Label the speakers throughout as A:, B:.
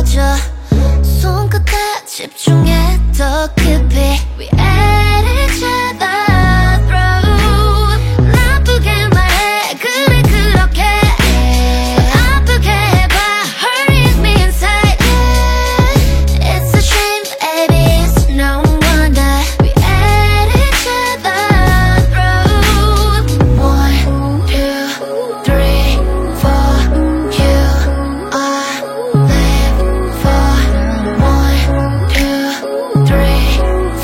A: 꺼져 손끝에 집중해 더 깊이 We at each other throat 나쁘게 말해 그래 그렇게 아프게 해봐 hurting me inside It's a shame baby it's no wonder We at each other throat 1, 2, 3, 4 You are live for 1, 2, 3,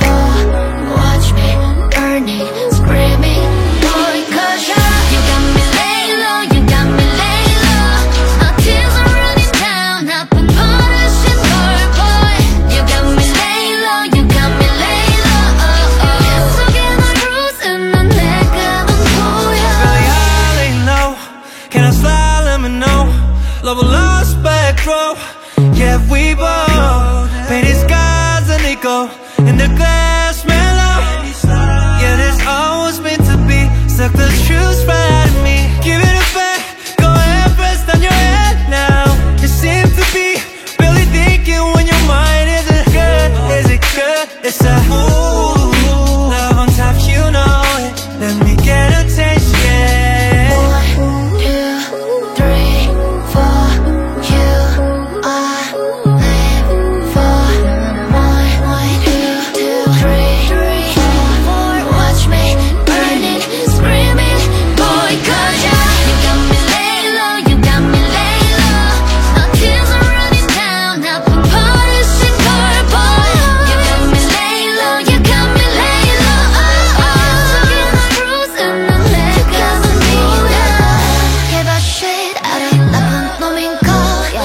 A: 4 Watch me burning, screaming Boy, cause you got me lay low, you got me lay low My tears are running down 아픈 버릇인 걸 boy You got me lay low, you got me lay low 뱃속에 널 부수는 내가 넌 보여
B: Really I lay low Can I slide, let me know Love lost back row Yeah we both Painted skies and echo In the glass mellow Yeah this always meant to be Suck the truth right at me Give it a back Go ahead press down your head now You seem to be Really thinking when your mind isn't good Is it good? It's a ooh Love on top you know it Let me get a taste yeah
A: 1, 2, 3, 4 You are live for 1, 2, 3, 4 Watch me burning, screaming Boy, cause you got me lay low, you got me lay low My tears are running down 아픈 버릇인 걸 boy You got me lay low, you got me lay low 뱃속에 널 부수는 내가 넌 보여 Give a shit 알아 나쁜 놈인 걸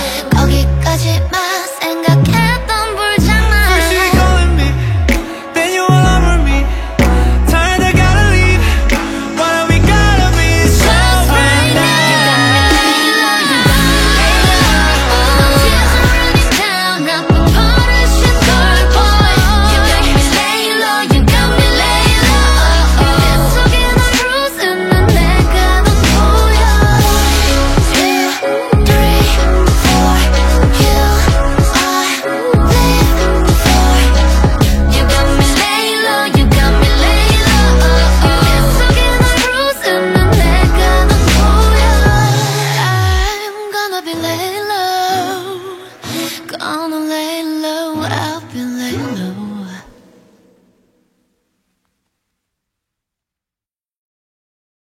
A: 거기까지만 생각했던 불장난
B: First you calling me, then you all over me. Tired, I gotta leave. Why do we gotta be so right
A: You got me
B: now?
A: lay low, you got me lay low My tears are running down 아픈 버릇인 걸 boy You got me lay low, you got me lay low 뱃속에 널 부수는 내가 넌 보여 1, 2, 3, 4 You are live for You got me lay low, you got me lay low 뱃속에 널 부수는 내가 넌 보여 I'm gonna be lay low Gonna lay low